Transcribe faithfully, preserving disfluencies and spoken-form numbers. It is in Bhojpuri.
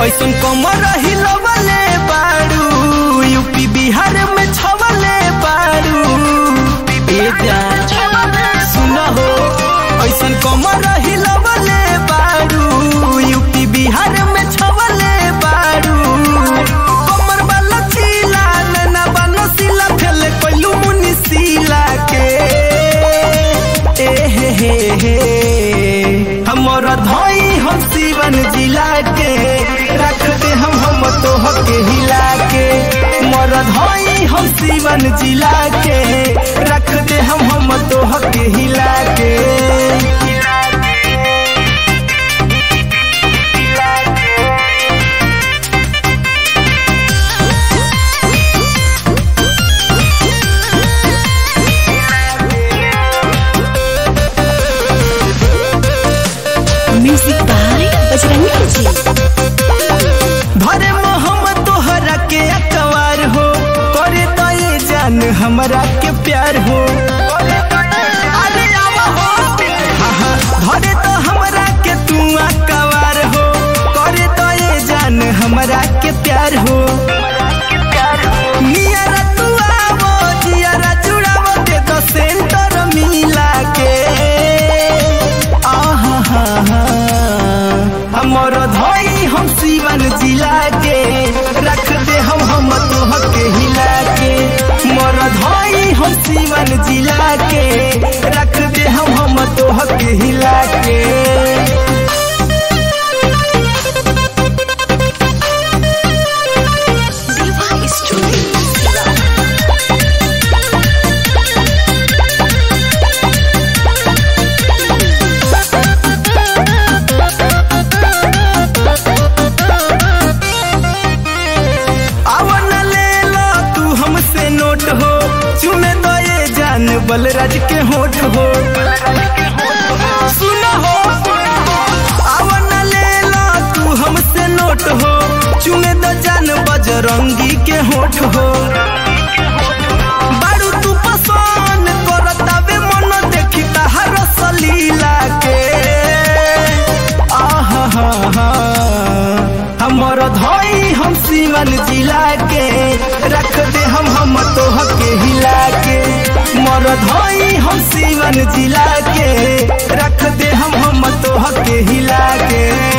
ऐसन कमर हिलवले बारू यूपी बिहार में छवले बारू ए जान सुना हो ऐसन कमर हिलवले बारू यूपी बिहार में छवले बारू कमर वाला चीला नैना बानो सिला फेले कोइलू मुनि सिला के ए हे हे हे हमारा धाई हम सीवन जिला के रख दे हम हम तो हके हिला के मोरा धाई हम सीवन जिला के रख दे हम हम तो हके हिला के म्यूजिक बाय बजरंगी जी। धरे मोहम्मद तोहरा के अकवार हो करे तो ये जान हमरा के प्यार हो अरे आवा हो धरे तो हमरा के तू अकवार हो करे तो ये जान हमरा के प्यार हो नियरा तू आवो जियरा जुड़ावो दे तो सेंटर मिला के आहा हा हा हमर धाई हम सीवन जिला के रख दे हम हम तो हके हिला के मोर धाई हम सीवन जिला के रख दे हम हम तो हके हिला के हो चुमे तो ये जान बलराज के होठ हो सुना हो आवन ले ला तू हमसे नोट हो चुमे तो जान बजरंगी के होठ हो बारू तू पसंद करतावे मन देखी ताहर सलीला के आहा हा हा हमर धाई हम सीवन जिला के रख दे हम हम तो हके हिला के मोर धाई हम सीवन जिला के रख दे हम हम तो हके हिला के।